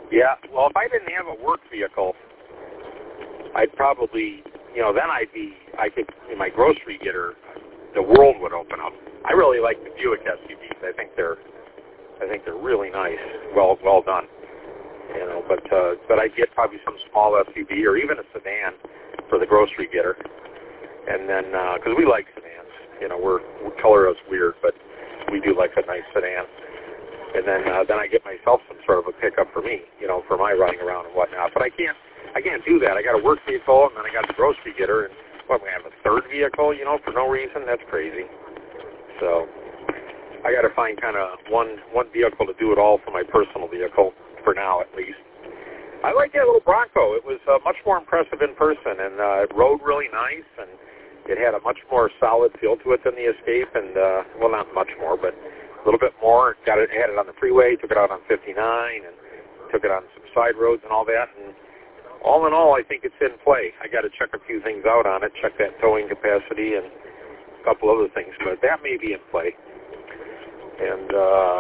Yeah, well, if I didn't have a work vehicle, I'd probably, then I could, in my grocery getter, the world would open up. I really like the Buick SUVs. I think they're really nice, well done. But I'd get probably some small SUV or even a sedan for the grocery getter. And then, because we like sedans, we're color us weird, but we do like a nice sedan. And then I get myself some sort of a pickup for me, for my running around and whatnot. But I can't do that. I got a work vehicle, and then I got the grocery getter, and I'm going to have a third vehicle, for no reason? That's crazy. So I got to find kind of one vehicle to do it all for my personal vehicle, for now at least. I like that little Bronco. It was much more impressive in person, and it rode really nice, and it had a much more solid feel to it than the Escape, and, well, not much more, but a little bit more. Had it on the freeway, took it out on 59, and took it on some side roads and all that, and all in all, I think it's in play. I got to check a few things out on it, check that towing capacity and a couple other things, but that may be in play. And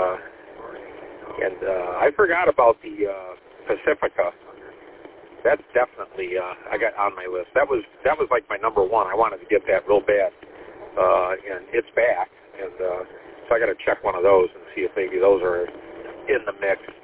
I forgot about the Pacifica. That's definitely I got on my list. That was like my number one. I wanted to get that real bad, and it's back. And so I got to check one of those and see if maybe those are in the mix.